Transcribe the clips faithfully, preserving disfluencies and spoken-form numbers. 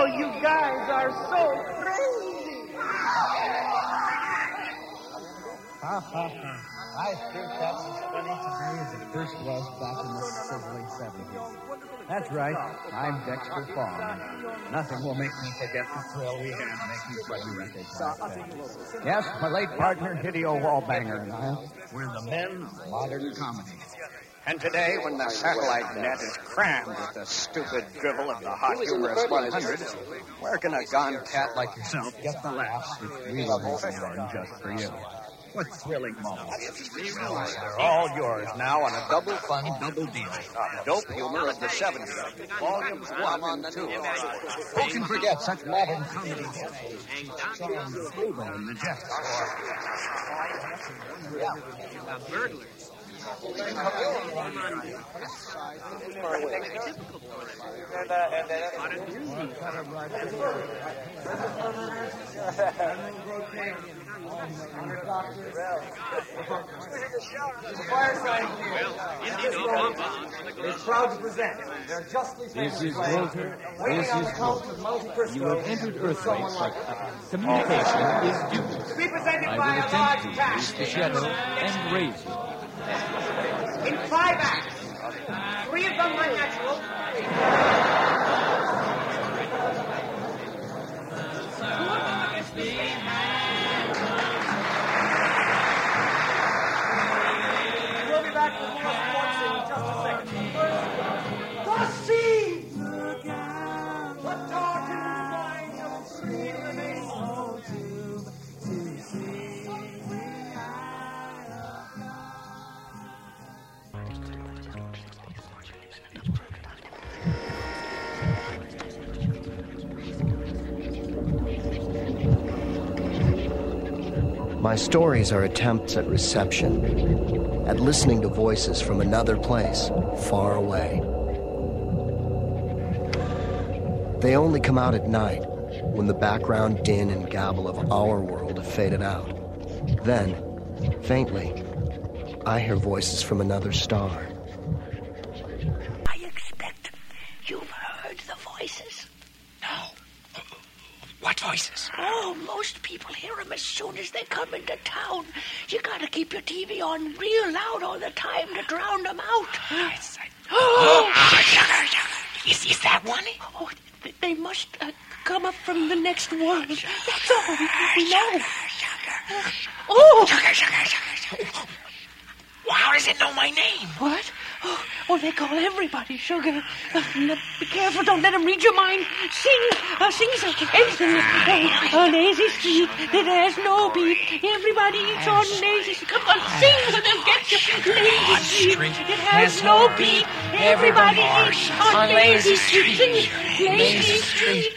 you guys are so crazy. Ha, ha, ha. I think that's as funny today as it first was back in the sizzling seventies. That's right. I'm Dexter Fong. Nothing will make me forget the thrill we had making Buddy Records last day. Yes, my late partner, Hideo Wallbanger, and I were the men of modern comedy. And today, when the satellite net is crammed with the stupid drivel of the hot humorous one hundred, where can a gone cat like yourself get the laughs that we love having just for you? What thrilling moments. They're all yours now on a double fun, double deal. Dope humor of the seventies. Volumes one and two. Who can forget such modern comedy? Sean Stable and the Jets. About burglars. And, uh, and then... is proud to present their justly famous This is play, Walter. Waiting This on is the Count Walter. of Monte Cristo. You have entered with Earth someone race. like Communication is due. To be presented I by will a large attempt to cast reach the shadow and raise you. in five acts. Three of them are natural. We'll be back with more sports in just a second. First, the scene! The darkened mind of three remains My stories are attempts at reception, at listening to voices from another place, far away. They only come out at night, when the background din and gabble of our world have faded out. Then, faintly, I hear voices from another star. I expect you've heard the voices. No. What voices? Oh, most people hear them as soon as they come into town. You gotta keep your T V on real loud all the time to drown them out. Yes, I... Oh, oh sugar, sugar. Is, is that one? Oh, they, they must uh, come up from the next world. That's all we know. Sugar, Oh! sugar, sugar, sugar, sugar. Well, how does it know my name? What? Oh, oh, they call everybody Sugar. Uh, no, be careful, don't let them read your mind. Sing, uh, sing something, anything. Uh, on Daisy Street, that has no beat. Everybody eats on Daisy Street. Come on, sing, or they'll get you. Daisy Street, it has no beat. Everybody eats on Daisy Street. Sing it, Daisy Street.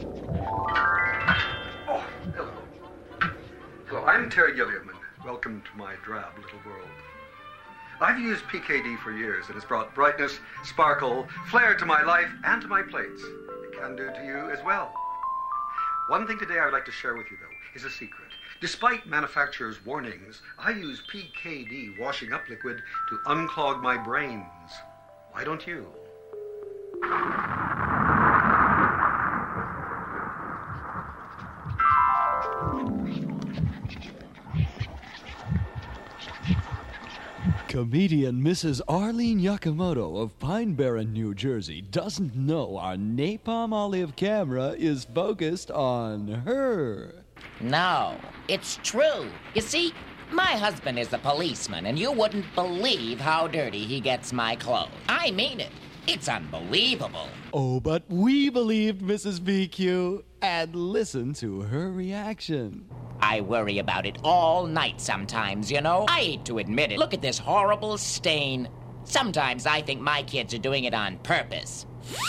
Oh, hello. Hello, I'm Terry Gilliam, and welcome to my drab little world. I've used P K D for years. It has brought brightness, sparkle, flair to my life and to my plates. It can do to you as well. One thing today I would like to share with you, though, is a secret. Despite manufacturers' warnings, I use P K D washing up liquid to unclog my brains. Why don't you? Comedian Missus Arlene Yakamoto of Pine Barren, New Jersey doesn't know our napalm olive camera is focused on her. No, it's true. You see, my husband is a policeman, and you wouldn't believe how dirty he gets my clothes. I mean it. It's unbelievable. Oh, but we believed Missus B Q and listened to her reaction. I worry about it all night sometimes, you know. I hate to admit it. Look at this horrible stain. Sometimes I think my kids are doing it on purpose.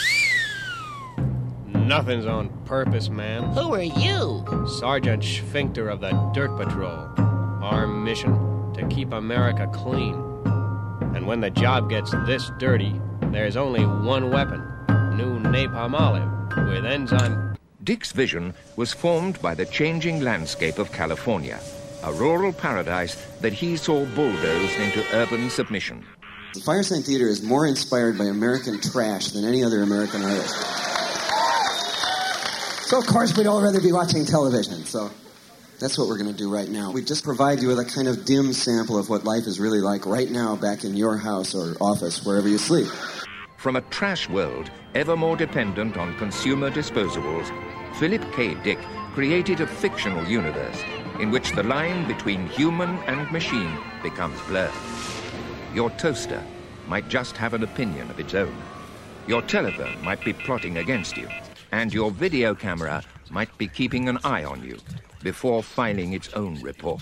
Nothing's on purpose, ma'am. Who are you? Sergeant Sphincter of the Dirt Patrol. Our mission, to keep America clean. And when the job gets this dirty, there's only one weapon. New napalm olive with enzyme... Dick's vision was formed by the changing landscape of California, a rural paradise that he saw bulldozed into urban submission. Firesign Theater is more inspired by American trash than any other American artist. So, of course, we'd all rather be watching television, so that's what we're going to do right now. We just provide you with a kind of dim sample of what life is really like right now back in your house or office, wherever you sleep. From a trash world ever more dependent on consumer disposables, Philip K. Dick created a fictional universe in which the line between human and machine becomes blurred. Your toaster might just have an opinion of its own. Your telephone might be plotting against you. And your video camera might be keeping an eye on you before filing its own report.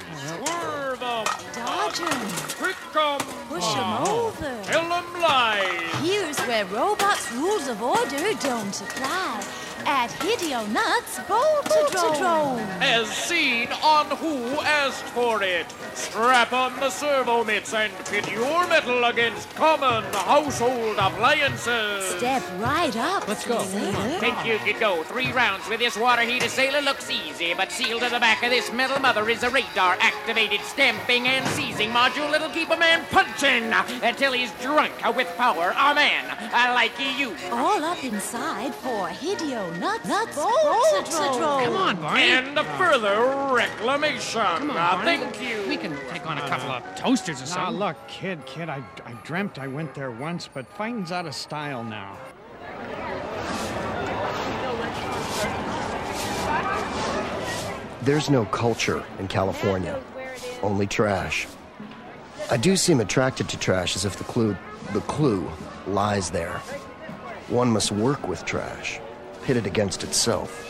Dodge 'em. Quick 'em. Push 'em over. Tell 'em lies. Here's where robots' rules of order don't apply. At Hideo Nuts Voltodrome. As seen on Who Asked For It. Strap on the servo mitts and pit your metal against common household appliances. Step right up. Let's go. Sailor. Think you could go three rounds with this water heater, sailor? Looks easy, but sealed to the back of this metal mother is a radar-activated stamping and seizing module that'll keep a man punching until he's drunk with power. A man like you. All up inside for Hideo Nuts Nuts Voltodrome. Come on, Barney. And further reclamation. Come on, Uh, Barney. Thank you. We can take on a couple of toasters or Now, something. look, kid, kid, I, I dreamt I went there once, but fighting's out of style now. There's no culture in California, only trash. I do seem attracted to trash as if the clue, the clue lies there. One must work with trash, pit it against itself.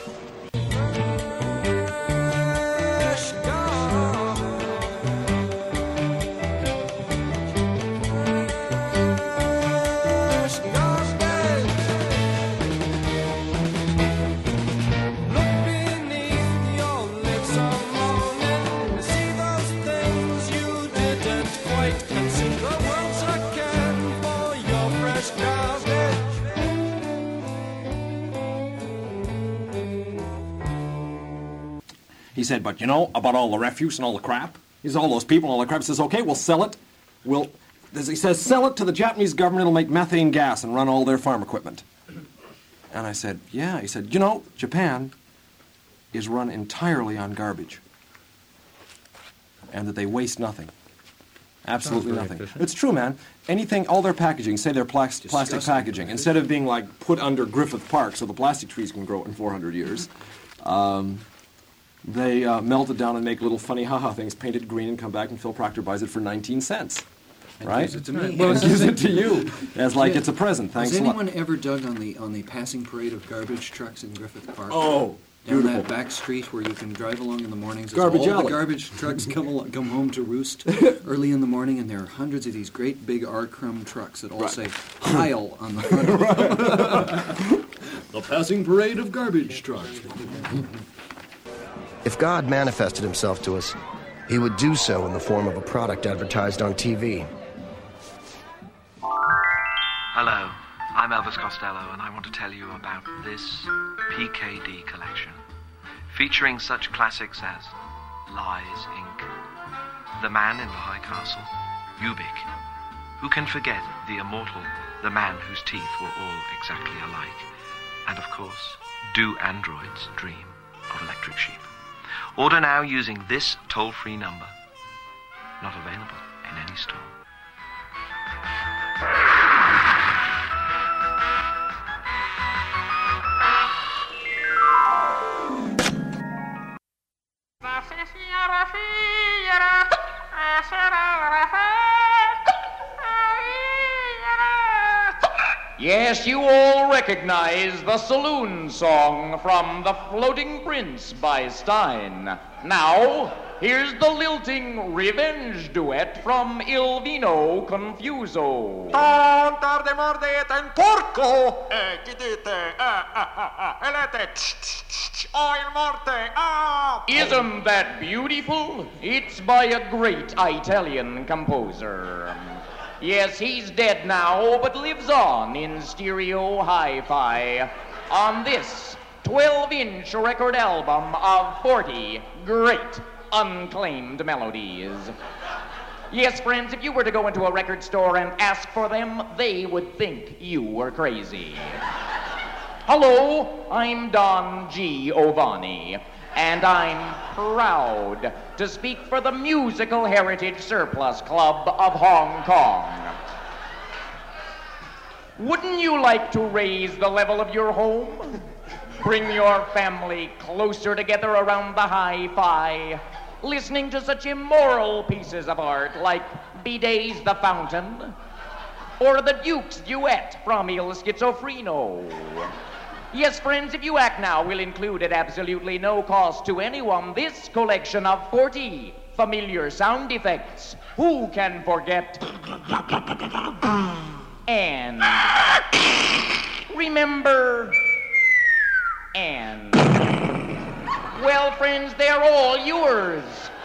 He said, but you know, about all the refuse and all the crap? He says, all those people and all the crap. He says, okay, we'll sell it. We'll, he says, sell it to the Japanese government. It'll make methane gas and run all their farm equipment. And I said, yeah. He said, you know, Japan is run entirely on garbage. And that they waste nothing. Absolutely nothing. Efficient. It's true, man. Anything, all their packaging, say their plas- plastic packaging, instead of being like put under Griffith Park so the plastic trees can grow in four hundred years, um, they uh, melt it down and make little funny ha-ha things, painted green, and come back and Phil Proctor buys it for nineteen cents. And right? gives it to me. Well, gives it to you as like it's a present. Thanks Has a lot. anyone ever dug on the on the passing parade of garbage trucks in Griffith Park? Oh, down beautiful. that back street where you can drive along in the mornings. As Garbage all alley. the garbage trucks come al- come home to roost early in the morning, and there are hundreds of these great big R-Crumb trucks that all Right. say "Heil" on the front of them. The passing parade of garbage trucks. If God manifested himself to us, he would do so in the form of a product advertised on T V. Hello, I'm Elvis Costello, and I want to tell you about this P K D collection, featuring such classics as Lies, Incorporated, The Man in the High Castle, Ubik, Who Can Forget the Immortal, The Man Whose Teeth Were All Exactly Alike, and of course, Do Androids Dream of Electric Sheep. Order now using this toll-free number. Not available in any store. Yes, you all recognize the saloon song from The Floating Prince by Stein. Now, here's the lilting revenge duet from Il Vino Confuso. Tantar de morde et en porco! Eh, chi dite? Ah, ah, ah, ah. Elete, tch, tch, tch, oh, il morte, ah! Isn't that beautiful? It's by a great Italian composer. Yes, he's dead now, but lives on in stereo hi-fi on this twelve-inch record album of forty great unclaimed melodies. Yes, friends, if you were to go into a record store and ask for them, they would think you were crazy. Hello, I'm Don Giovanni, and I'm proud to speak for the Musical Heritage Surplus Club of Hong Kong. Wouldn't you like to raise the level of your home? Bring your family closer together around the hi-fi, listening to such immoral pieces of art like Bidet's The Fountain, or the Duke's Duet from Il Schizofreno. Yes, friends, if you act now, we'll include at absolutely no cost to anyone this collection of forty familiar sound effects. Who can forget? And remember, and well, friends, they're all yours.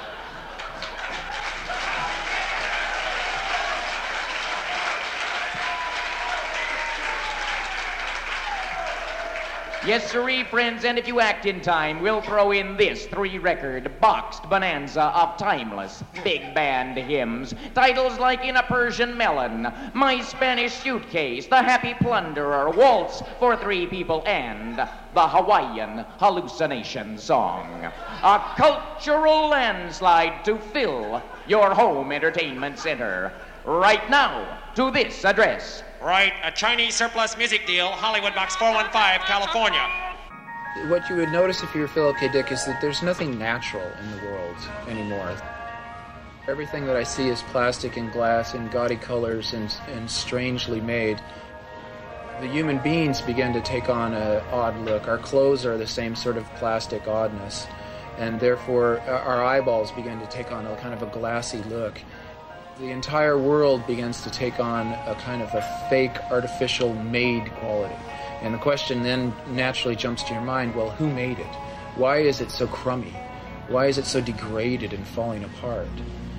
Yes, sirree, friends, and if you act in time, we'll throw in this three-record boxed bonanza of timeless big band hymns. Titles like In a Persian Melon, My Spanish Suitcase, The Happy Plunderer, Waltz for Three People, and the Hawaiian Hallucination Song. A cultural landslide to fill your home entertainment center. Right now, to this address. Right, a Chinese surplus music deal, Hollywood Box four one five, California. What you would notice if you were Philip K. Dick is that there's nothing natural in the world anymore. Everything that I see is plastic and glass and gaudy colors and, and strangely made. The human beings begin to take on an odd look. Our clothes are the same sort of plastic oddness, and therefore our eyeballs begin to take on a kind of a glassy look. The entire world begins to take on a kind of a fake, artificial, made quality. And the question then naturally jumps to your mind, well, who made it? Why is it so crummy? Why is it so degraded and falling apart?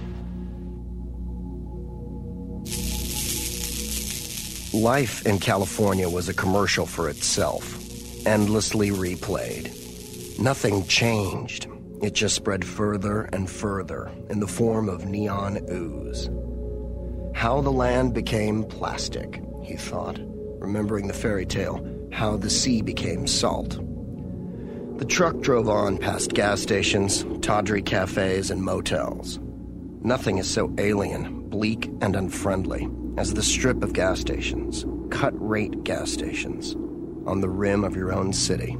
Life in California was a commercial for itself, endlessly replayed. Nothing changed. It just spread further and further in the form of neon ooze. How the land became plastic, he thought, remembering the fairy tale, How the Sea Became Salt. The truck drove on past gas stations, tawdry cafes, and motels. Nothing is so alien, bleak, and unfriendly as the strip of gas stations, cut-rate gas stations, on the rim of your own city.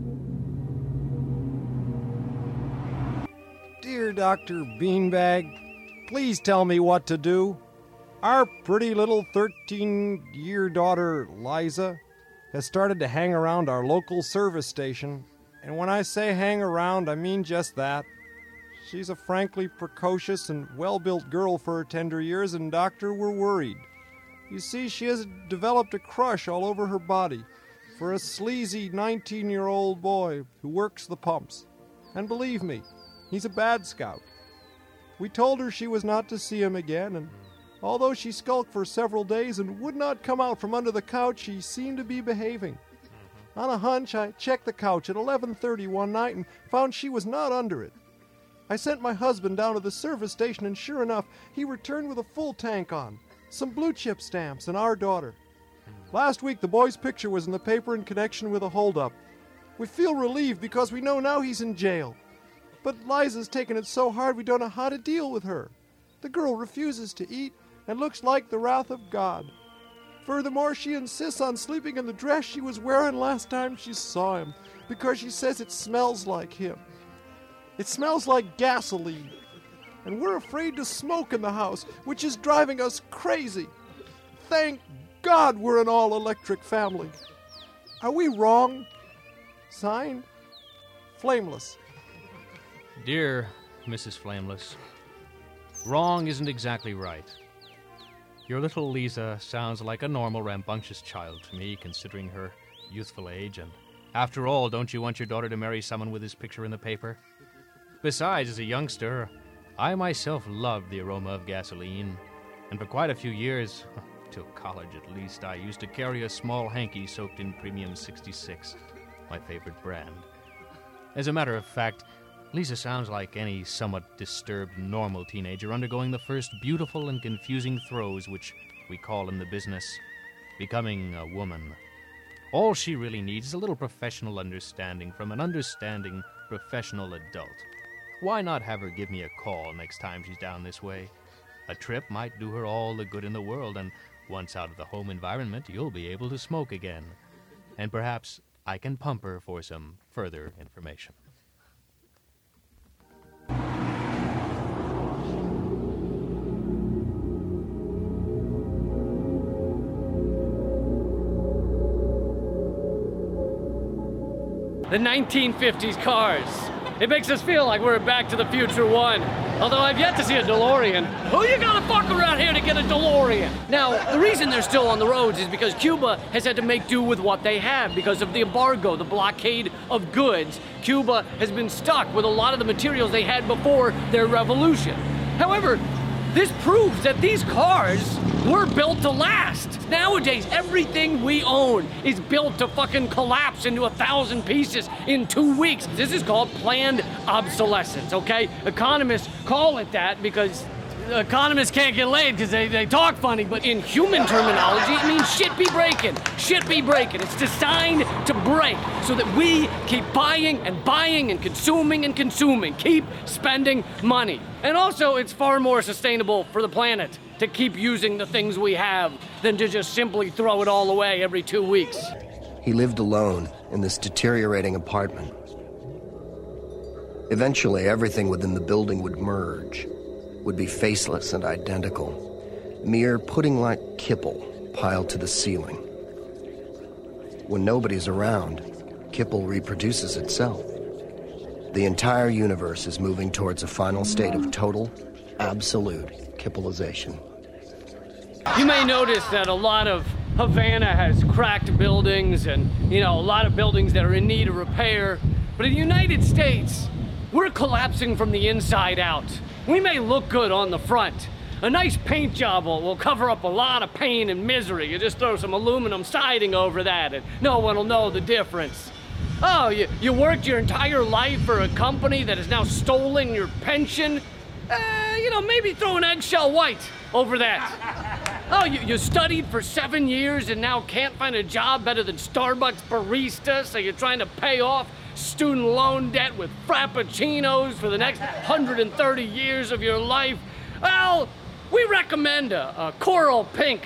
Dear Doctor Beanbag, please tell me what to do. Our pretty little thirteen-year daughter, Liza, has started to hang around our local service station, and when I say hang around, I mean just that. She's a frankly precocious and well-built girl for her tender years, and, Doctor, we're worried. You see, she has developed a crush all over her body for a sleazy nineteen-year-old boy who works the pumps. And believe me, he's a bad scout. We told her she was not to see him again, and although she skulked for several days and would not come out from under the couch, she seemed to be behaving. On a hunch, I checked the couch at eleven thirty one night and found she was not under it. I sent my husband down to the service station, and sure enough, he returned with a full tank on, some blue chip stamps, and our daughter. Last week, the boy's picture was in the paper in connection with a holdup. We feel relieved because we know now he's in jail. But Liza's taken it so hard we don't know how to deal with her. The girl refuses to eat and looks like the wrath of God. Furthermore, she insists on sleeping in the dress she was wearing last time she saw him because she says it smells like him. It smells like gasoline. And we're afraid to smoke in the house, which is driving us crazy. Thank God we're an all-electric family. Are we wrong? Signed, Flameless. Dear Missus Flameless, wrong isn't exactly right. Your little Lisa sounds like a normal, rambunctious child to me, considering her youthful age, and after all, don't you want your daughter to marry someone with his picture in the paper? Besides, as a youngster, I myself loved the aroma of gasoline, and for quite a few years, till college at least, I used to carry a small hanky soaked in Premium sixty-six, my favorite brand. As a matter of fact, Lisa sounds like any somewhat disturbed normal teenager undergoing the first beautiful and confusing throes which we call in the business becoming a woman. All she really needs is a little professional understanding from an understanding professional adult. Why not have her give me a call next time she's down this way? A trip might do her all the good in the world, and once out of the home environment, you'll be able to smoke again. And perhaps I can pump her for some further information. The nineteen fifties cars. It makes us feel like we're in Back to the Future one. Although I've yet to see a DeLorean. Who you gonna fuck around here to get a DeLorean? Now, the reason they're still on the roads is because Cuba has had to make do with what they have because of the embargo, the blockade of goods. Cuba has been stuck with a lot of the materials they had before their revolution. However, this proves that these cars were built to last. Nowadays, everything we own is built to fucking collapse into a thousand pieces in two weeks. This is called planned obsolescence, okay? Economists call it that because economists can't get laid because they, they talk funny, but in human terminology, it means shit be breaking. Shit be breaking. It's designed to break so that we keep buying and buying and consuming and consuming. Keep spending money. And also, it's far more sustainable for the planet to keep using the things we have than to just simply throw it all away every two weeks. He lived alone in this deteriorating apartment. Eventually, everything within the building would merge, would be faceless and identical, mere pudding-like kipple piled to the ceiling. When nobody's around, kipple reproduces itself. The entire universe is moving towards a final state of total, absolute kippleization. You may notice that a lot of Havana has cracked buildings and, you know, a lot of buildings that are in need of repair. But in the United States, we're collapsing from the inside out. We may look good on the front. A nice paint job will, will cover up a lot of pain and misery. You just throw some aluminum siding over that and no one will know the difference. Oh, you, you worked your entire life for a company that has now stolen your pension? Uh, you know, maybe throw an eggshell white over that. Oh, you, you studied for seven years and now can't find a job better than Starbucks barista, so you're trying to pay off student loan debt with frappuccinos for the next one hundred thirty years of your life. Well, we recommend a, a coral pink.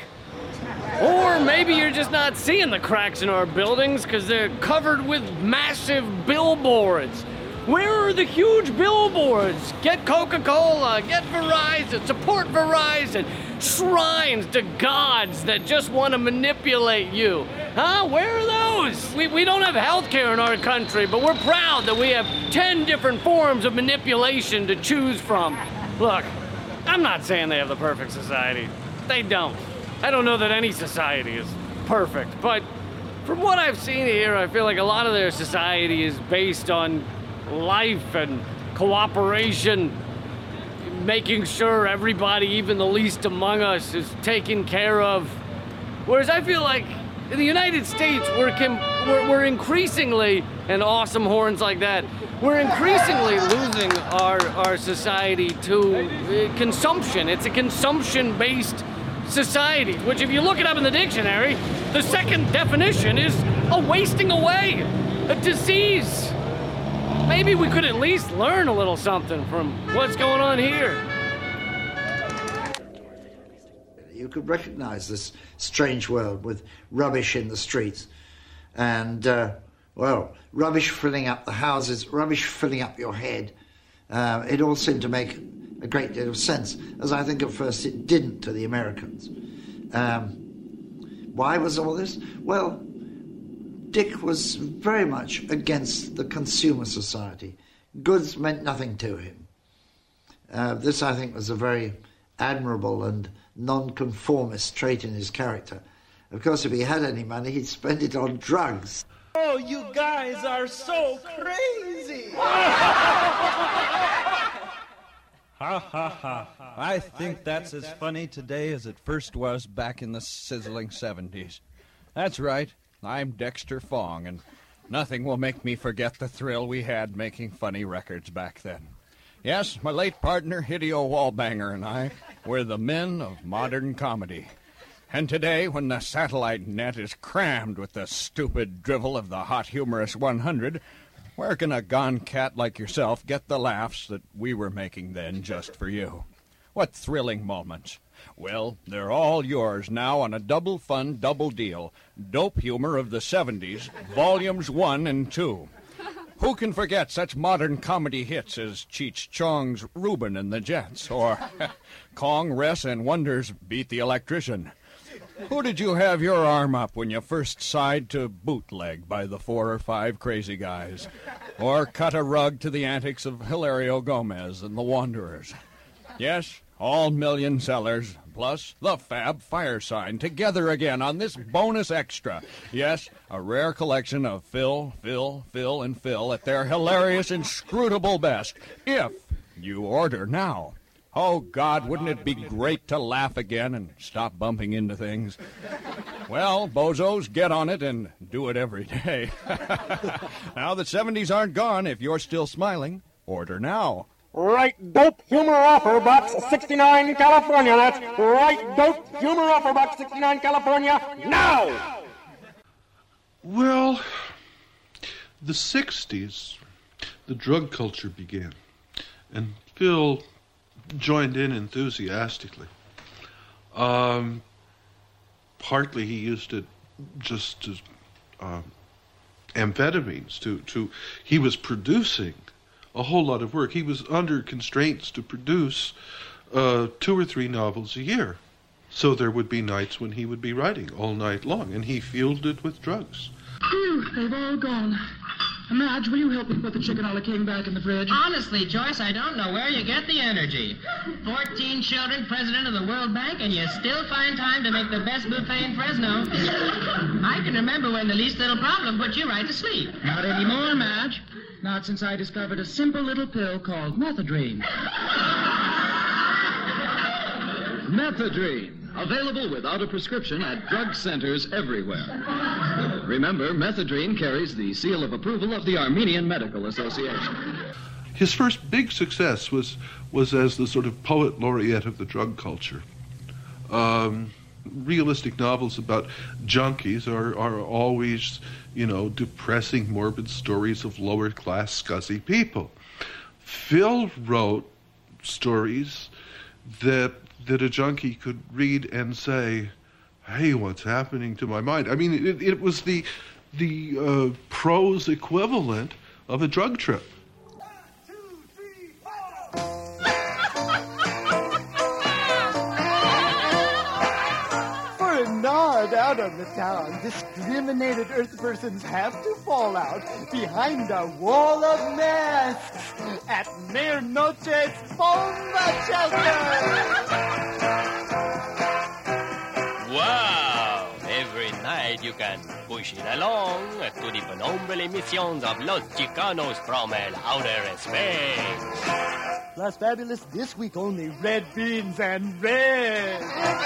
Or maybe you're just not seeing the cracks in our buildings because they're covered with massive billboards. Where are the huge billboards? Get Coca-Cola, get Verizon, support Verizon. Shrines to gods that just want to manipulate you. Huh? Where are those? We, we don't have health care in our country, but we're proud that we have ten different forms of manipulation to choose from. Look, I'm not saying they have the perfect society. They don't. I don't know that any society is perfect, but from what I've seen here, I feel like a lot of their society is based on life and cooperation, making sure everybody, even the least among us, is taken care of. Whereas I feel like in the United States, we're, com- we're, we're increasingly, and awesome horns like that, we're increasingly losing our, our society to uh, consumption. It's a consumption-based society, which if you look it up in the dictionary, the second definition is a wasting away, a disease. Maybe we could at least learn a little something from what's going on here. You could recognize this strange world with rubbish in the streets and, uh, well, rubbish filling up the houses, rubbish filling up your head. Uh, it all seemed to make a great deal of sense, as I think at first it didn't to the Americans. Um, why was all this? Well, Dick was very much against the consumer society. Goods meant nothing to him. Uh, this, I think, was a very admirable and non-conformist trait in his character. Of course, if he had any money, he'd spend it on drugs. Oh, you guys are so crazy! Ha ha ha. I think that's as funny today as it first was back in the sizzling seventies. That's right. I'm Dexter Fong, and nothing will make me forget the thrill we had making funny records back then. Yes, my late partner, Hideo Wallbanger, and I were the men of modern comedy. And today, when the satellite net is crammed with the stupid drivel of the hot humorous one hundred, where can a gone cat like yourself get the laughs that we were making then just for you? What thrilling moments. Well, they're all yours now on a double fun, double deal. Dope Humor of the seventies, Volumes one and two. Who can forget such modern comedy hits as Cheech Chong's Reuben and the Jets, or Kong, Ress, and Wonder's Beat the Electrician? Who did you have your arm up when you first sighed to Bootleg by the Four or Five Crazy Guys? Or cut a rug to the antics of Hilario Gomez and the Wanderers? Yes, all million sellers, plus the Fab Fire Sign, together again on this bonus extra. Yes, a rare collection of Phil, Phil, Phil, and Phil at their hilarious, inscrutable best, if you order now. Oh, God, wouldn't it be great to laugh again and stop bumping into things? Well, bozos, get on it and do it every day. Now the seventies aren't gone, if you're still smiling, order now. Right Dope Humor Offer Box sixty-nine, California. That's Right Dope Humor Offer Box sixty-nine, California, now! Well, the sixties, the drug culture began, and Phil joined in enthusiastically. Um, partly he used it just as uh, amphetamines to, to, he was producing a whole lot of work. He was under constraints to produce uh, two or three novels a year. So there would be nights when he would be writing all night long, and he fueled it with drugs. Phew, they've all gone. Madge, will you help me put the chicken a la king back in the fridge? Honestly, Joyce, I don't know where you get the energy. Fourteen children, president of the World Bank, and you still find time to make the best buffet in Fresno. I can remember when the least little problem put you right to sleep. Not anymore, Madge. Not since I discovered a simple little pill called Methadrine. Methadrine. Available without a prescription at drug centers everywhere. Remember, Methadrine carries the seal of approval of the Armenian Medical Association. His first big success was was as the sort of poet laureate of the drug culture. Um, realistic novels about junkies are, are always, you know, depressing, morbid stories of lower-class, scuzzy people. Phil wrote stories that that a junkie could read and say, hey, what's happening to my mind? I mean, it, it was the, the uh, prose equivalent of a drug trip. For a nod out on the town, discriminated Earth persons have to fall out behind a wall of masks at Mayor Noche's Bomba Shelter. Wow! Every night you can push it along to the phenomenal emissions of Los Chicanos from el outer space. Plus fabulous this week only red beans and red.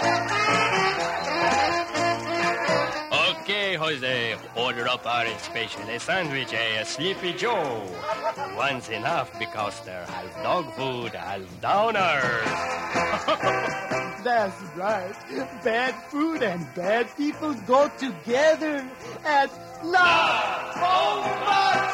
Okay, Jose, order up our special sandwich, a Sleepy Joe. One's enough because they're half dog food, half downers. That's right. Bad food and bad people go together at La Bomba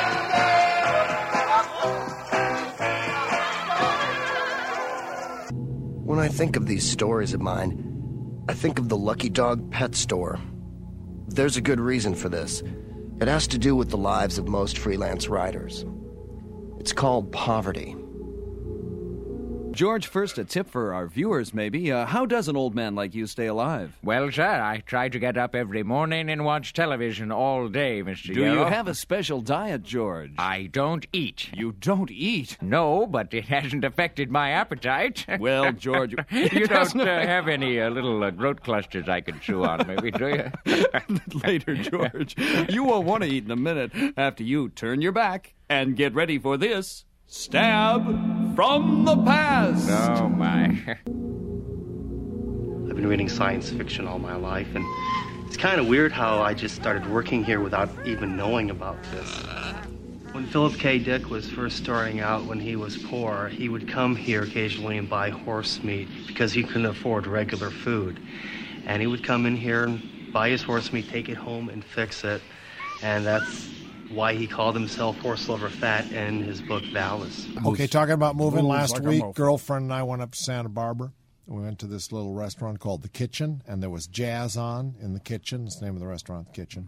Shelter. When I think of these stories of mine, I think of the Lucky Dog Pet Store. There's a good reason for this. It has to do with the lives of most freelance writers. It's called poverty. George, first a tip for our viewers, maybe. Uh, how does an old man like you stay alive? Well, sir, I try to get up every morning and watch television all day, Mister Do Yellow. you have a special diet, George? I don't eat. You don't eat? No, but it hasn't affected my appetite. Well, George... you don't uh, have any uh, little uh, growth clusters I can chew on, maybe, do you? Later, George. You won't want to eat in a minute after you turn your back and get ready for this... Stab from the past. Oh, my. I've been reading science fiction all my life, and it's kind of weird how I just started working here without even knowing about this. When Philip K. Dick was first starting out when he was poor, he would come here occasionally and buy horse meat because he couldn't afford regular food. and he would come in here and buy his horse meat, take it home, and fix it. And that's why he called himself Horse Lover Fat in his book Valis. Okay, talking about moving, Moves last like a week, mofo. girlfriend and I went up to Santa Barbara. We went to this little restaurant called The Kitchen, and there was jazz on in the kitchen. It's the name of the restaurant, The Kitchen.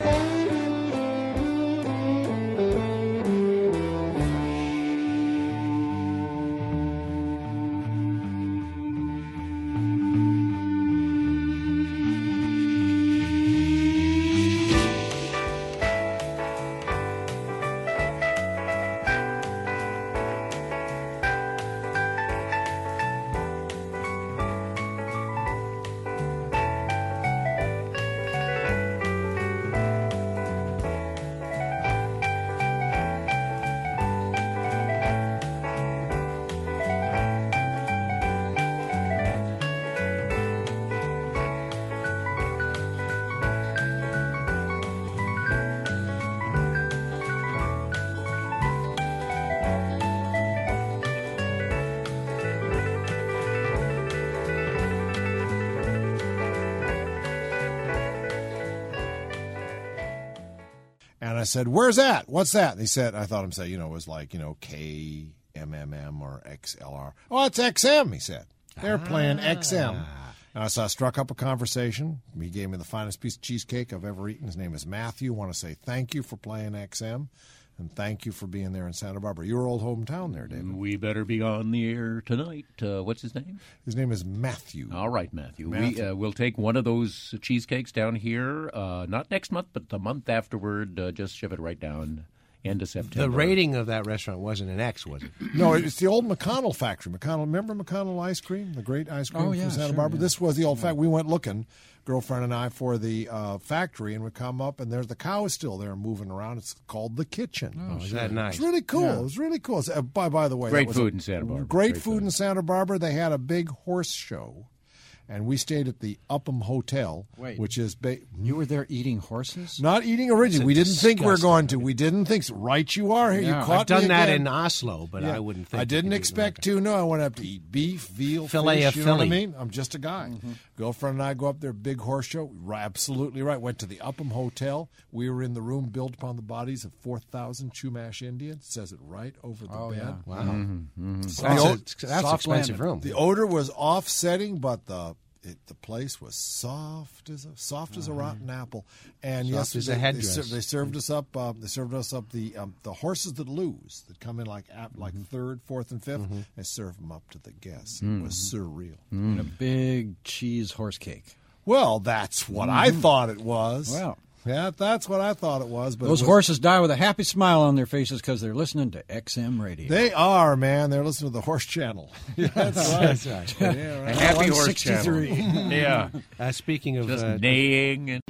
And I said, where's that? What's that? And he said, I thought him say, you know, it was like, you know, K M M M or X L R. Oh, it's X M, he said. They're playing X M. And so I struck up a conversation. He gave me the finest piece of cheesecake I've ever eaten. His name is Matthew. I want to say thank you for playing X M. And thank you for being there in Santa Barbara. Your old hometown there, David. We better be on the air tonight. Uh, what's his name? His name is Matthew. All right, Matthew. Matthew. We, uh, we'll take one of those cheesecakes down here, uh, not next month, but the month afterward. Uh, just shove it right down end of September. The rating of that restaurant wasn't an X, was it? No, it's the old McConnell factory. McConnell, remember McConnell ice cream, the great ice cream Oh, yeah, from Santa sure, Barbara? yeah. This was the old factory. We went looking, girlfriend and I, for the uh, factory, and we come up, and there's the cow is still there moving around. It's called The Kitchen. Oh, is that nice? It's really cool. Yeah. It was really cool. It's, uh, by, by the way, Great that was food a- in Santa Barbara. Great, Great food in Santa Barbara. They had a big horse show. And we stayed at the Upham Hotel, Wait. which is ba- You were there eating horses? not eating originally. That's We didn't think we were disgusting. going to. We didn't think so. Right, you are here. Yeah. You caught I've done me that again. in Oslo, but Yeah. I wouldn't think I you didn't could do it expect to. No, I went up to eat beef, veal, Filet fish. of You know what I Philly. mean? I'm just a guy. Girlfriend and I go up there, big horse show. Right, absolutely right. Went to the Upham Hotel. We were in the room built upon the bodies of four thousand Chumash Indians. It says it right over the Oh, bed. yeah. Wow. Mm-hmm. That's, The a, o- that's an soft expensive landing. room. The odor was offsetting, but the it, the place was soft as a soft as a rotten apple. And Soft yes, as a they, they, headdress. ser- they served us up. Uh, they served us up the um, the horses that lose that come in like at, like third, fourth, and 5th They serve them up to the guests. It was surreal. And a big cheese horse cake. Well, that's what I thought it was. Well. Yeah, that's what I thought it was. But Those it was, horses die with a happy smile on their faces because they're listening to X M radio. They are, man. They're listening to the Horse Channel. Yeah, that's right. That's right. Yeah, right. A happy one horse channel. sixty-three. Yeah. Uh, speaking of Just uh, neighing and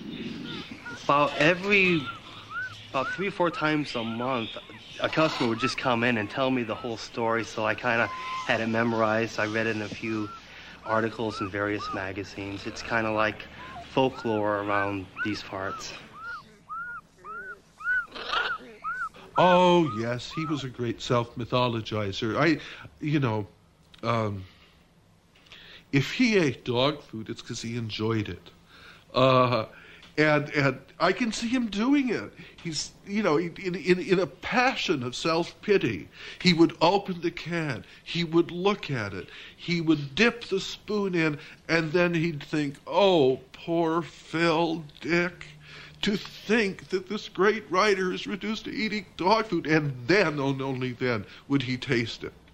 About every, about three or four times a month, a customer would just come in and tell me the whole story, so I kind of had it memorized. I read it in a few articles in various magazines. It's kind of like folklore around these parts. Oh, yes, he was a great self-mythologizer. I, you know, um, if he ate dog food, it's because he enjoyed it. Uh, and and I can see him doing it. He's, you know, in, in, in a passion of self-pity. He would open the can. He would look at it. He would dip the spoon in, and then he'd think, oh, poor Phil Dick. To think that this great writer is reduced to eating dog food, and then, and only then, would he taste it.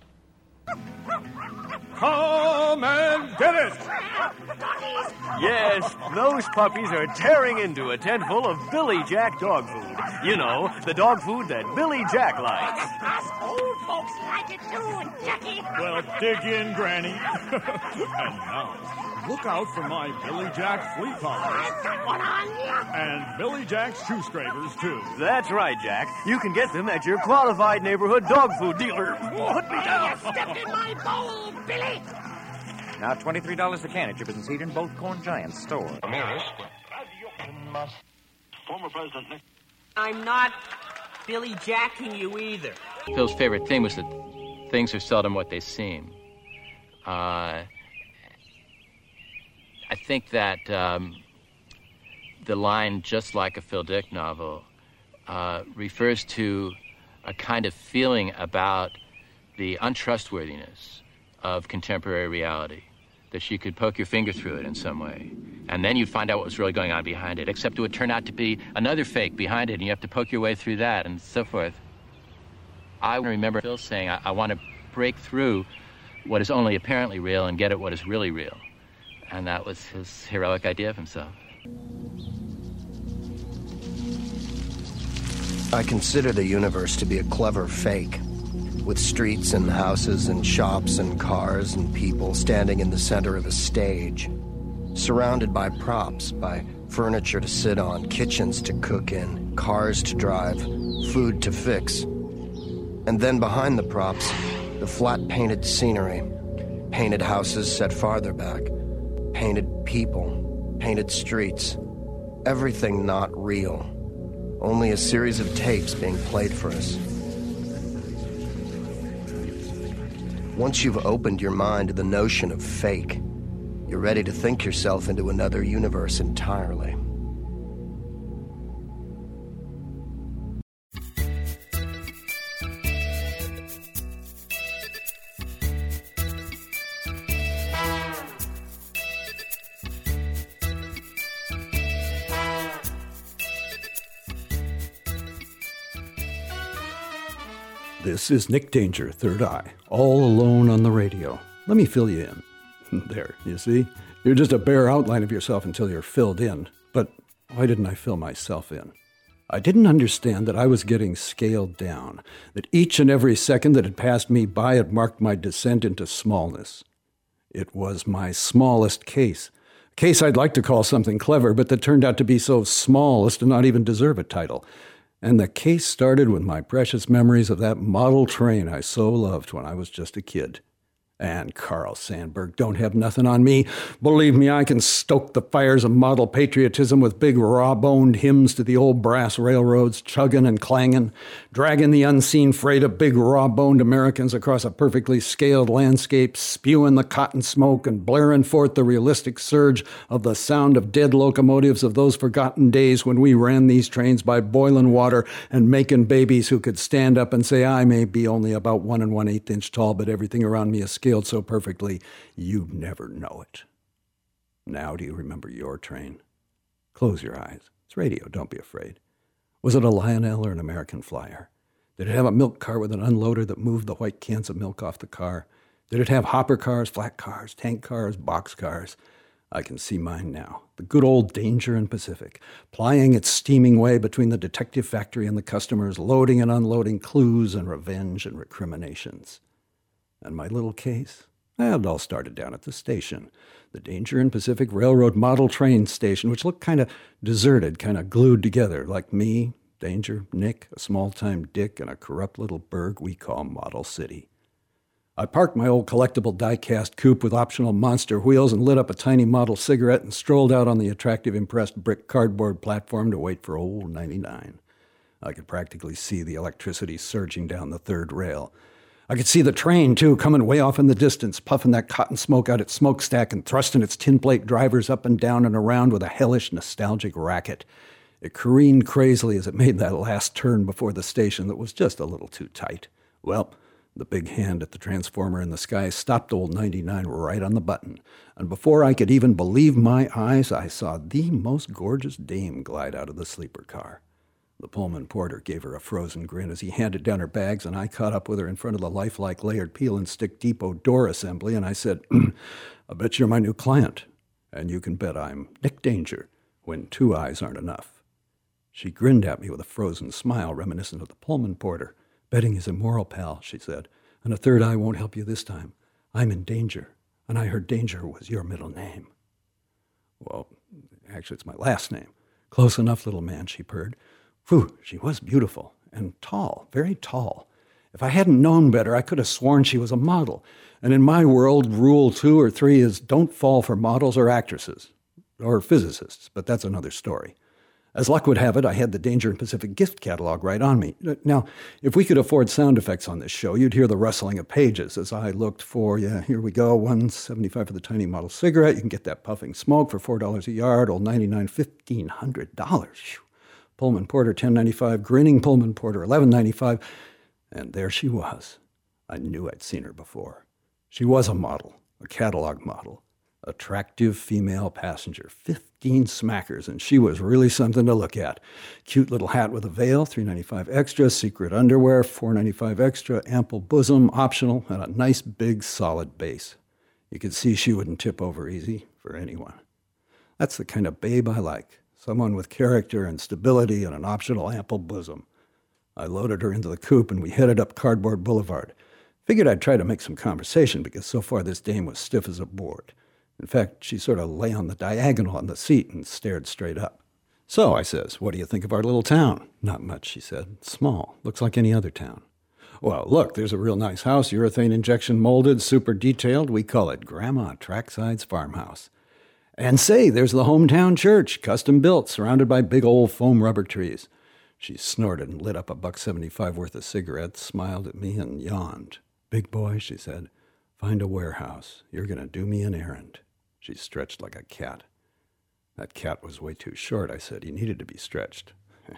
Come and get it! Yes, those puppies are tearing into a tent full of Billy Jack dog food. You know, the dog food that Billy Jack likes. Us old folks like it too, Jackie. Well, dig in, Granny. And now, look out for my Billy Jack flea collars. I've got one on you. And Billy Jack's shoe scrapers, too. That's right, Jack. You can get them at your qualified neighborhood dog food dealer. Put me down. You stepped in my bowl, Billy. Now twenty-three dollars a can at your business heater in both Corn Giants stores. Former President. I'm not Billy Jacking you either. Phil's favorite thing was that things are seldom what they seem. Uh, I think that um, the line, just like a Phil Dick novel, uh, refers to a kind of feeling about the untrustworthiness of contemporary reality, that you could poke your finger through it in some way, and then you'd find out what was really going on behind it, except it would turn out to be another fake behind it, and you have to poke your way through that, and so forth. I remember Phil saying, I, I want to break through what is only apparently real and get at what is really real. And that was his heroic idea of himself. I consider the universe to be a clever fake, with streets and houses and shops and cars and people standing in the center of a stage, surrounded by props, by furniture to sit on, kitchens to cook in, cars to drive, food to fix. And then behind the props, the flat painted scenery, painted houses set farther back, painted people, painted streets, everything not real, only a series of tapes being played for us. Once you've opened your mind to the notion of fake, you're ready to think yourself into another universe entirely. This is Nick Danger, Third Eye, all alone on the radio. Let me fill you in. There, you see? You're just a bare outline of yourself until you're filled in. But why didn't I fill myself in? I didn't understand that I was getting scaled down, that each and every second that had passed me by had marked my descent into smallness. It was my smallest case, a case I'd like to call something clever, but that turned out to be so small as to not even deserve a title. And the case started with my precious memories of that model train I so loved when I was just a kid. And Carl Sandburg don't have nothing on me. Believe me, I can stoke the fires of model patriotism with big raw-boned hymns to the old brass railroads, chugging and clanging, dragging the unseen freight of big raw-boned Americans across a perfectly scaled landscape, spewing the cotton smoke and blaring forth the realistic surge of the sound of dead locomotives of those forgotten days when we ran these trains by boiling water and making babies who could stand up and say, I may be only about one and one-eighth inch tall, but everything around me is scaled so perfectly, you'd never know it. Now do you remember your train? Close your eyes. It's radio, don't be afraid. Was it a Lionel or an American Flyer? Did it have a milk car with an unloader that moved the white cans of milk off the car? Did it have hopper cars, flat cars, tank cars, box cars? I can see mine now. The good old Danger and Pacific, plying its steaming way between the detective factory and the customers, loading and unloading clues and revenge and recriminations. And my little case? Well, it all started down at the station. The Danger and Pacific Railroad model train station, which looked kind of deserted, kind of glued together, like me, Danger, Nick, a small-time Dick, and a corrupt little burg we call Model City. I parked my old collectible die-cast coupe with optional monster wheels and lit up a tiny model cigarette and strolled out on the attractive impressed brick cardboard platform to wait for old ninety-nine. I could practically see the electricity surging down the third rail. I could see the train, too, coming way off in the distance, puffing that cotton smoke out its smokestack and thrusting its tin plate drivers up and down and around with a hellish, nostalgic racket. It careened crazily as it made that last turn before the station that was just a little too tight. Well, the big hand at the transformer in the sky stopped old ninety-nine right on the button, and before I could even believe my eyes, I saw the most gorgeous dame glide out of the sleeper car. The Pullman porter gave her a frozen grin as he handed down her bags, and I caught up with her in front of the lifelike layered peel and stick depot door assembly, and I said, I bet you're my new client, and you can bet I'm Nick Danger when two eyes aren't enough. She grinned at me with a frozen smile reminiscent of the Pullman porter. Betting is immoral, pal, she said, and a third eye won't help you this time. I'm in danger, and I heard Danger was your middle name. Well, actually, it's my last name. Close enough, little man, she purred. Whew, she was beautiful and tall, very tall. If I hadn't known better, I could have sworn she was a model. And in my world, rule two or three is don't fall for models or actresses, or physicists, but that's another story. As luck would have it, I had the Danger and Pacific gift catalog right on me. Now, if we could afford sound effects on this show, you'd hear the rustling of pages as I looked for, yeah, here we go, one dollar seventy-five for the tiny model cigarette. You can get that puffing smoke for four dollars a yard, old ninety-nine, fifteen hundred dollars. Pullman Porter, ten ninety-five, grinning Pullman Porter, eleven ninety-five. And there she was. I knew I'd seen her before. She was a model, a catalog model. Attractive female passenger, fifteen smackers, and she was really something to look at. Cute little hat with a veil, three ninety-five extra, secret underwear, four ninety-five extra, ample bosom, optional, and a nice big solid base. You could see she wouldn't tip over easy for anyone. That's the kind of babe I like, someone with character and stability and an optional ample bosom. I loaded her into the coupe and we headed up Cardboard Boulevard. Figured I'd try to make some conversation because so far this dame was stiff as a board. In fact, she sort of lay on the diagonal on the seat and stared straight up. So, I says, what do you think of our little town? Not much, she said. Small. Looks like any other town. Well, look, there's a real nice house, urethane injection molded, super detailed. We call it Grandma Trackside's farmhouse. And say, there's the hometown church, custom built, surrounded by big old foam rubber trees. She snorted and lit up a buck seventy-five worth of cigarettes, smiled at me, and yawned. Big boy, she said, find a warehouse. You're going to do me an errand. She stretched like a cat. That cat was way too short, I said. He needed to be stretched.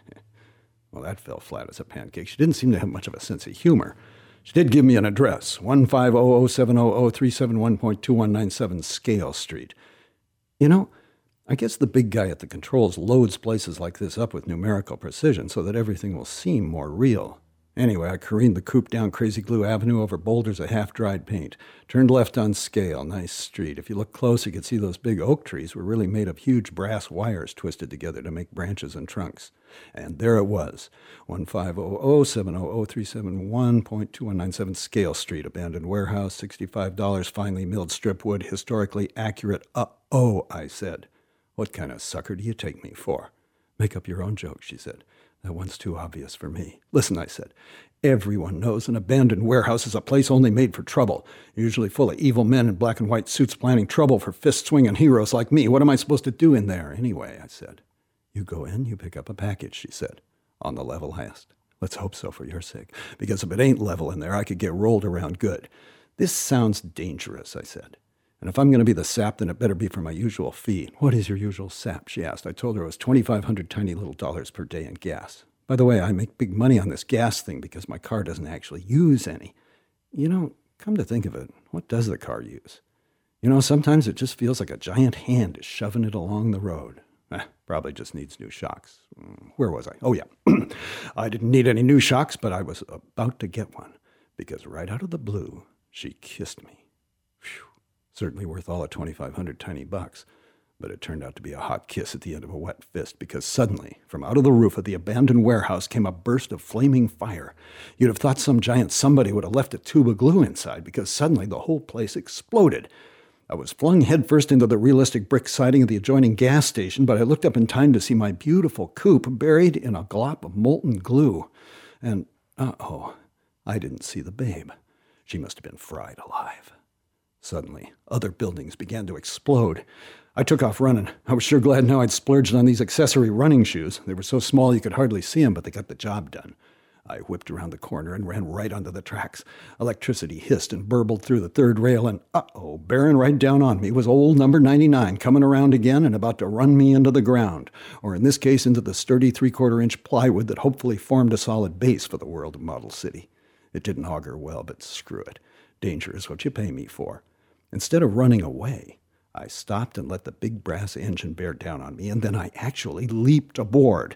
Well, that fell flat as a pancake. She didn't seem to have much of a sense of humor. She did give me an address, one five zero zero seven zero zero three seven one point two one nine seven Scale Street. You know, I guess the big guy at the controls loads places like this up with numerical precision so that everything will seem more real. Anyway, I careened the coupe down Crazy Glue Avenue over boulders of half-dried paint. Turned left on Scale, nice street. If you look close, you could see those big oak trees were really made of huge brass wires twisted together to make branches and trunks. And there it was, one five zero zero seven zero zero three seven one point two one nine seven Scale Street, abandoned warehouse, sixty-five dollars, finely milled strip wood, historically accurate. Uh-oh, I said. What kind of sucker do you take me for? Make up your own joke, she said. That one's too obvious for me. Listen, I said, everyone knows an abandoned warehouse is a place only made for trouble, usually full of evil men in black and white suits planning trouble for fist-swinging heroes like me. What am I supposed to do in there anyway, I said. You go in, you pick up a package, she said. On the level, I asked. Let's hope so for your sake, because if it ain't level in there, I could get rolled around good. This sounds dangerous, I said. And if I'm going to be the sap, then it better be for my usual fee. What is your usual sap, she asked. I told her it was twenty-five hundred tiny little dollars per day in gas. By the way, I make big money on this gas thing because my car doesn't actually use any. You know, come to think of it, what does the car use? You know, sometimes it just feels like a giant hand is shoving it along the road. Eh, probably just needs new shocks. Where was I? Oh, yeah. I didn't need any new shocks, but I was about to get one because right out of the blue, she kissed me. Phew. Certainly worth all of twenty-five hundred tiny bucks. But it turned out to be a hot kiss at the end of a wet fist because suddenly, from out of the roof of the abandoned warehouse came a burst of flaming fire. You'd have thought some giant somebody would have left a tube of glue inside because suddenly the whole place exploded. I was flung headfirst into the realistic brick siding of the adjoining gas station, but I looked up in time to see my beautiful coupe buried in a glop of molten glue. And, uh-oh, I didn't see the babe. She must have been fried alive. Suddenly, other buildings began to explode. I took off running. I was sure glad now I'd splurged on these accessory running shoes. They were so small you could hardly see them, but they got the job done. I whipped around the corner and ran right onto the tracks. Electricity hissed and burbled through the third rail, and uh-oh, bearing right down on me was old number ninety-nine coming around again and about to run me into the ground, or in this case into the sturdy three-quarter inch plywood that hopefully formed a solid base for the world of Model City. It didn't augur well, but screw it. Danger is what you pay me for. Instead of running away, I stopped and let the big brass engine bear down on me, and then I actually leaped aboard.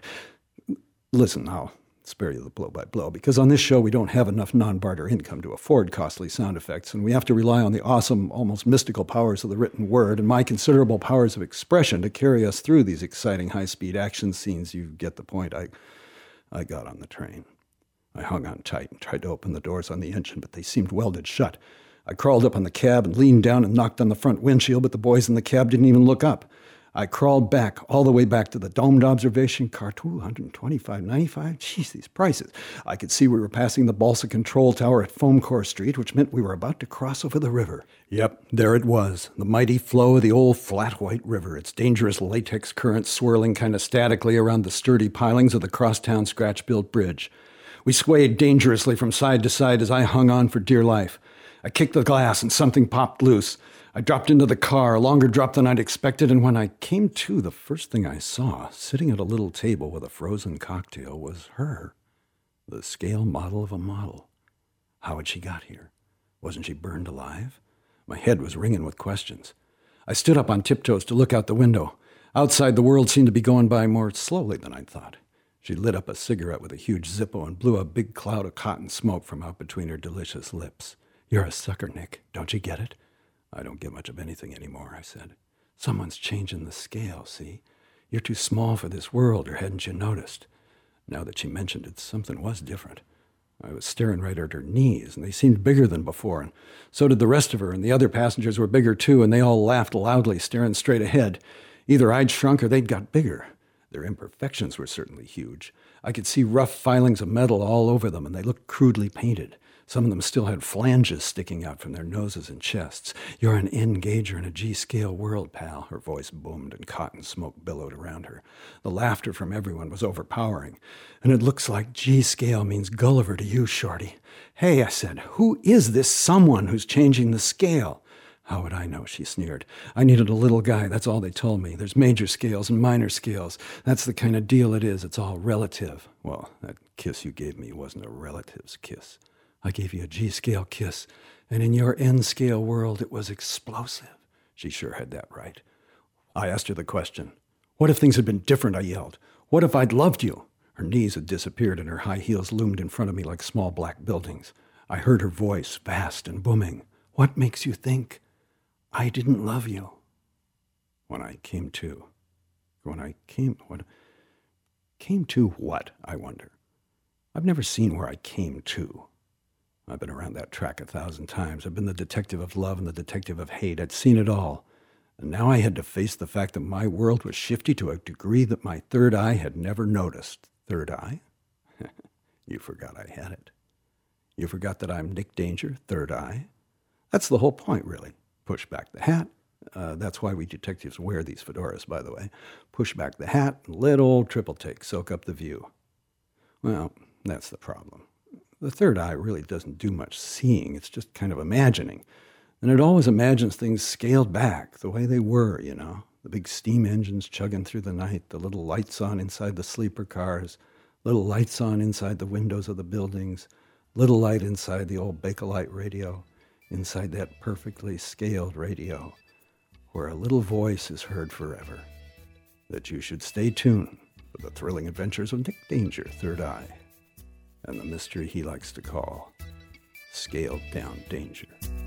Listen, I'll spare you the blow-by-blow, because on this show we don't have enough non-barter income to afford costly sound effects, and we have to rely on the awesome, almost mystical powers of the written word and my considerable powers of expression to carry us through these exciting high-speed action scenes. You get the point. I, I got on the train. I hung on tight and tried to open the doors on the engine, but they seemed welded shut. I crawled up on the cab and leaned down and knocked on the front windshield, but the boys in the cab didn't even look up. I crawled back, all the way back to the domed observation car. two hundred twenty-five ninety-five. Jeez, these prices. I could see we were passing the balsa control tower at Foam Core Street, which meant we were about to cross over the river. Yep, there it was, the mighty flow of the old flat white river, its dangerous latex current swirling kind of statically around the sturdy pilings of the crosstown scratch-built bridge. We swayed dangerously from side to side as I hung on for dear life. I kicked the glass and something popped loose. I dropped into the car, a longer drop than I'd expected, and when I came to, the first thing I saw, sitting at a little table with a frozen cocktail, was her. The scale model of a model. How had she got here? Wasn't she burned alive? My head was ringing with questions. I stood up on tiptoes to look out the window. Outside, the world seemed to be going by more slowly than I'd thought. She lit up a cigarette with a huge Zippo and blew a big cloud of cotton smoke from out between her delicious lips. You're a sucker, Nick. Don't you get it? I don't get much of anything anymore, I said. Someone's changing the scale, see? You're too small for this world, or hadn't you noticed? Now that she mentioned it, something was different. I was staring right at her knees, and they seemed bigger than before, and so did the rest of her, and the other passengers were bigger too, and they all laughed loudly, staring straight ahead. Either I'd shrunk or they'd got bigger. Their imperfections were certainly huge. I could see rough filings of metal all over them, and they looked crudely painted. Some of them still had flanges sticking out from their noses and chests. You're an N-gauger in a G-scale world, pal. Her voice boomed and cotton smoke billowed around her. The laughter from everyone was overpowering. And it looks like G-scale means Gulliver to you, Shorty. Hey, I said, who is this someone who's changing the scale? How would I know, she sneered. I needed a little guy, that's all they told me. There's major scales and minor scales. That's the kind of deal it is, it's all relative. Well, that kiss you gave me wasn't a relative's kiss. I gave you a G-scale kiss, and in your N-scale world it was explosive. She sure had that right. I asked her the question. What if things had been different, I yelled. What if I'd loved you? Her knees had disappeared and her high heels loomed in front of me like small black buildings. I heard her voice, vast and booming. What makes you think I didn't love you? When I came to. When I came... What? Came to what, I wonder? I've never seen where I came to. I've been around that track a thousand times. I've been the detective of love and the detective of hate. I'd seen it all. And now I had to face the fact that my world was shifty to a degree that my third eye had never noticed. Third eye? You forgot I had it. You forgot that I'm Nick Danger, third eye? That's the whole point, really. Push back the hat. Uh, that's why we detectives wear these fedoras, by the way. Push back the hat and let old triple take soak up the view. Well, that's the problem. The third eye really doesn't do much seeing. It's just kind of imagining. And it always imagines things scaled back, the way they were, you know. The big steam engines chugging through the night, the little lights on inside the sleeper cars, little lights on inside the windows of the buildings, little light inside the old Bakelite radio, inside that perfectly scaled radio, where a little voice is heard forever, that you should stay tuned for the thrilling adventures of Nick Danger, Third Eye, and the mystery he likes to call Scaled Down Danger.